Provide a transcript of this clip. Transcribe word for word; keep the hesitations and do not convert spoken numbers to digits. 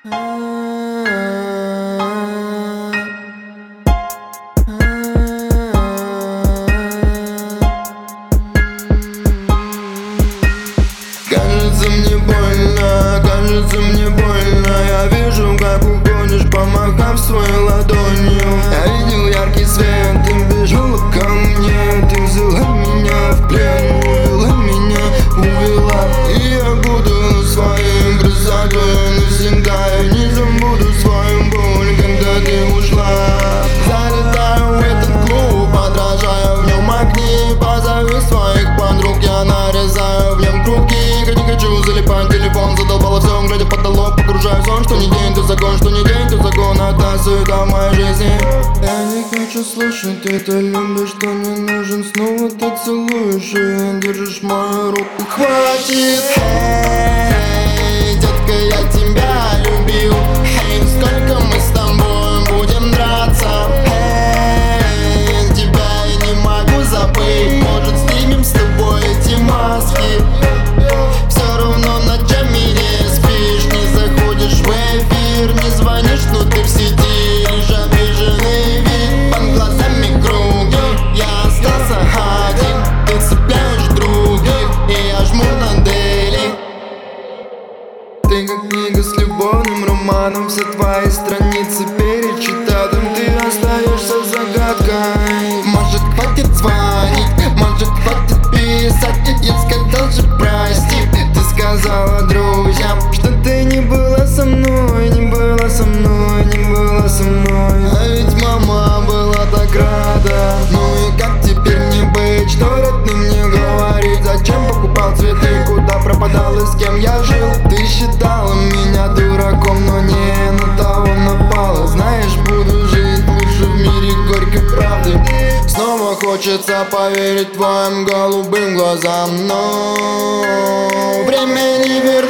Кажется мне больно, кажется мне больно. Я вижу, как уходишь, помахав своей ладонью. Я видел яркий свет, ты бежала ко мне. Ты взяла меня в плен, увела меня, увела. И я буду своим красотой навсегда. Я не забуду свою боль, когда ты ушла. Залетаю в этот клуб, подражаю в нем огни. Позови своих подруг, я нарезаю в нем круги. Не хочу залипать, телефон задолбало все, глядя в потолок, погружаюсь в сон. Что не день, то закон, что не день, то закон. Это суета в моей жизни. Я не хочу слушать, ты это любишь, что не нужен. Снова ты целуешь и держишь мою руку. Хватит! Эй, детка, я тебя любил. Эй, сколько мы с тобой будем драться? Эй, тебя я не могу забыть. Может, снимем с тобой эти маски? Все равно ночами не спишь, не заходишь в эфир, не звонишь, но ты в сети. Лишь обиженный вид, под глазами круги. Я остался один, ты цепляешь других, и я жму на дели. Ты как книга с любовным романом, все твои страницы перечитал, там ты остаешься загадкой. Может, хватит звонить, может, хватит писать. Я сказал же прости, ты сказала друзьям, что ты не была со мной, не была со мной, не была со мной. А ведь мама была так рада. Ну и как теперь мне быть, что родным мне говорить? Зачем покупал цветы, куда пропадал и с кем я жил? Ты считала меня дураком, но не на того напала. Знаешь, буду жить лучше в мире горькой правды. Снова хочется поверить твоим голубым глазам, но время не вернуть.